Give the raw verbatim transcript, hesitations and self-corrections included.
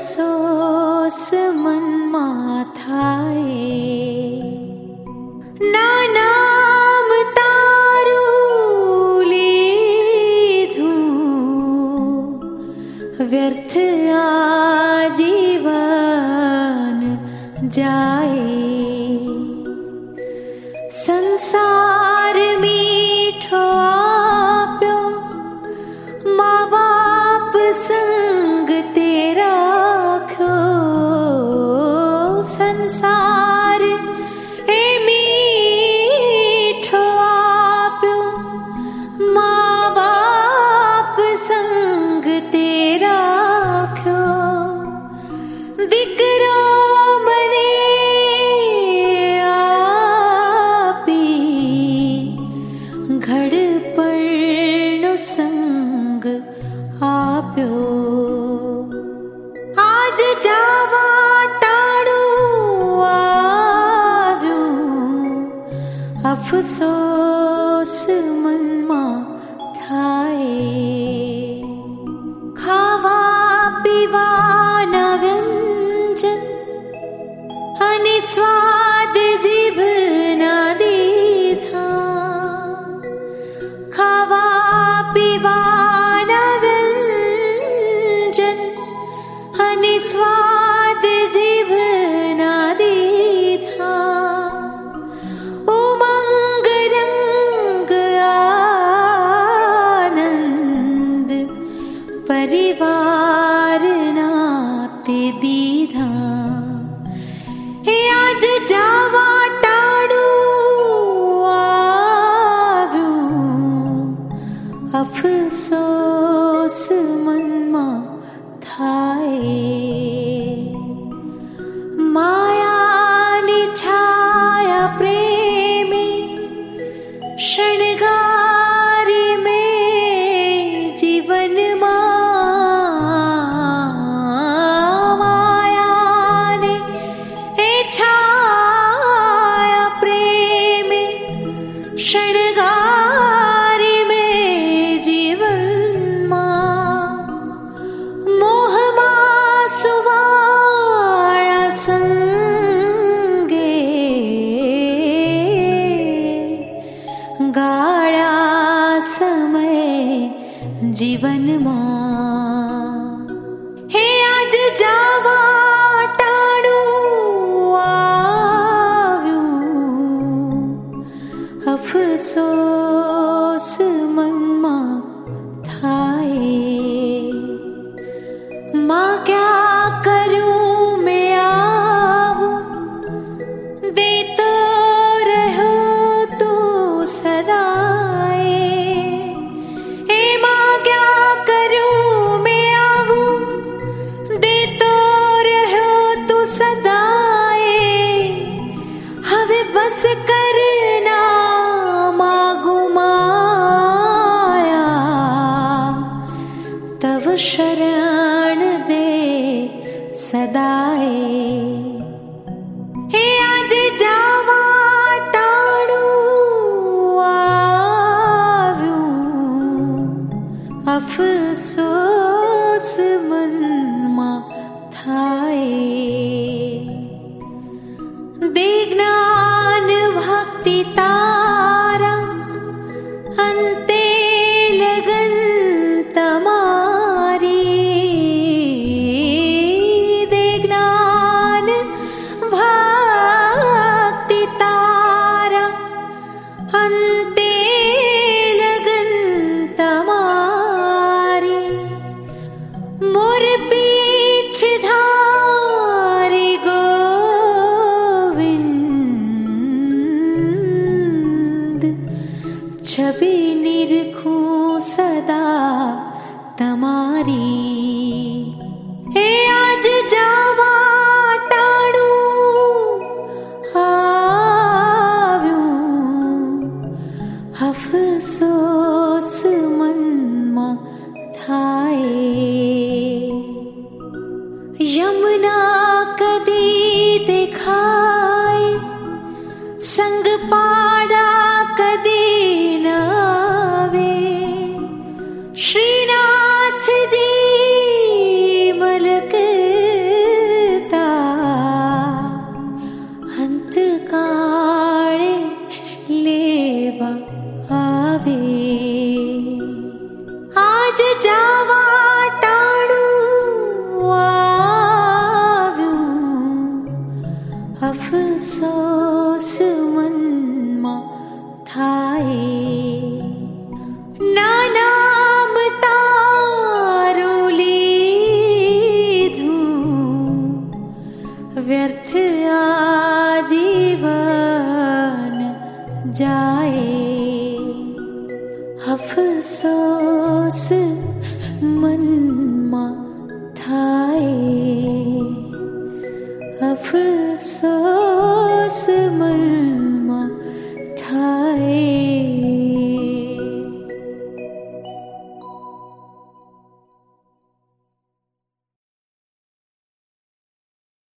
अफसोस मन माथाए ना नाम तारू लीधू व्यर्थ आजीवन जाए संसार मीठो आप्यो माँ बाप संग तेरा खो संसार ए मीठो आप्यो माँ बाप संग तेरा खो दिकरो मने आपी घड़पण संग आप्यो आज जावा टाड़ू आव्यू अफसोस मनमा थाए खावा पीवाना व्यंजन अनि स्वाद जीभ ना दीधा खावा पीवाना व्यंजन अनि स्वाद जीभ ना दीधा उमंग रंग आनंद परिवार नाते दीधा हे आज जावा टाड़ू आव्यू अफसोस मनमा थाए मायानी छाया प्रेमे शृंगारी में जीवन मायाने ए छाया प्रेमे शृंगारी में जीवन मोह सुवाड़ा संगे गाड़ा समय जीवन हे आज जावा टाड़ू आव्यू अफसोस मनमा थाए माँ क्या करूं मैं आऊं दे तो रहो तू सदाए हे माँ क्या करूं मैं आऊं दे तो रहो तू सदाए हवे बस करना मागू माया तव शरण दे सदाए हे आज जावा टाड़ू आव्यू अफसोस मनमा थाए दे ज्ञान भक्ति तारा अंते लगन तमारी दे ज्ञान भक्ति तारा अंते लगन तमारी मोर पीछ धारी गोविंद અફસોસ મનમાં થાય ના નામ તારું લીધું વ્યર્થ આજીવન જાય અફસોસ મનમાં થાય અફસોસ મનમાં થાય